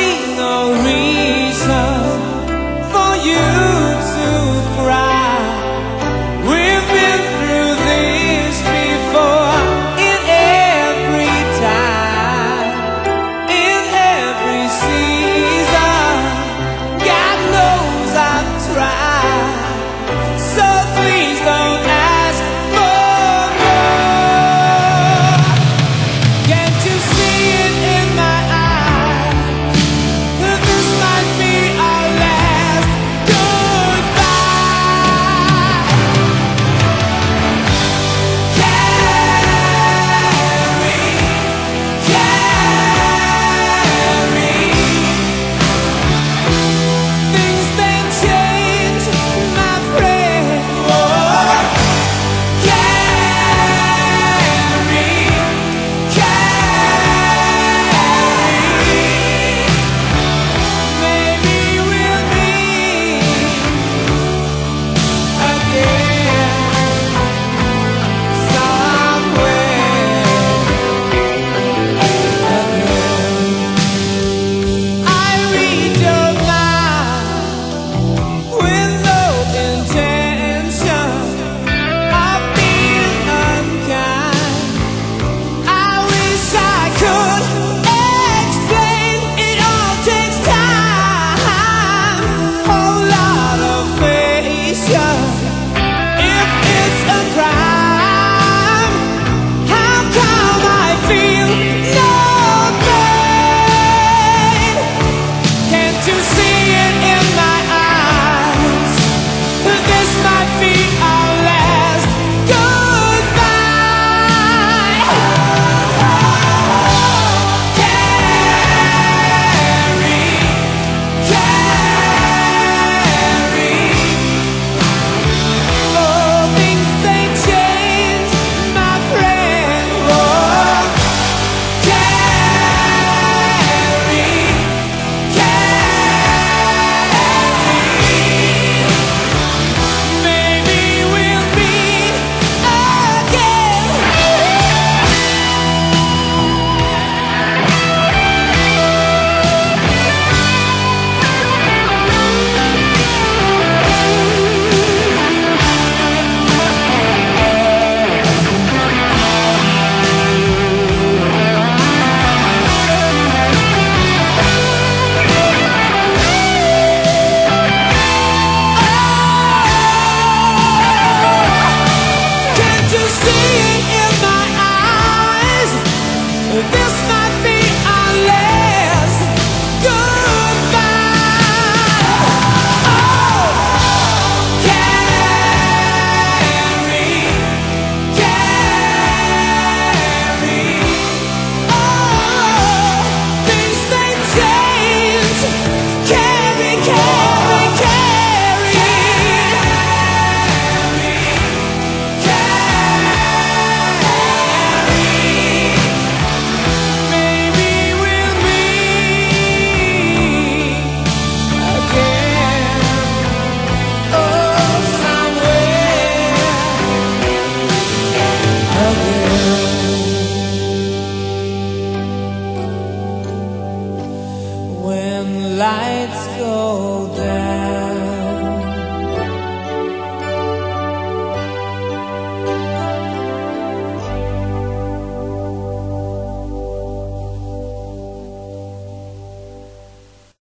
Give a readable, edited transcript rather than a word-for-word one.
see no reason for you to cry. We've been through this before, in every time, in every season. God knows I've tried, so please don't ask for more. Can't you see it in my eyes? This might be our last goodbye. Carry, things then change, my friend. Oh, carry, maybe we'll meet again somewhere again. I read your mind with no intention of being unkind. I wish I could explain, it all takes time, whole lot of patience. If it's a crime, how come I feel no pain? Can't you see it in my eyes? This might be our last goodbye. Oh, things they change, my friend. Oh, maybe we'll meet again. Can't you see it in my eyes? This might be our last goodbye. Oh, carry, oh, things they change. Carry, maybe we'll meet again. Oh, somewhere again. When lights go down.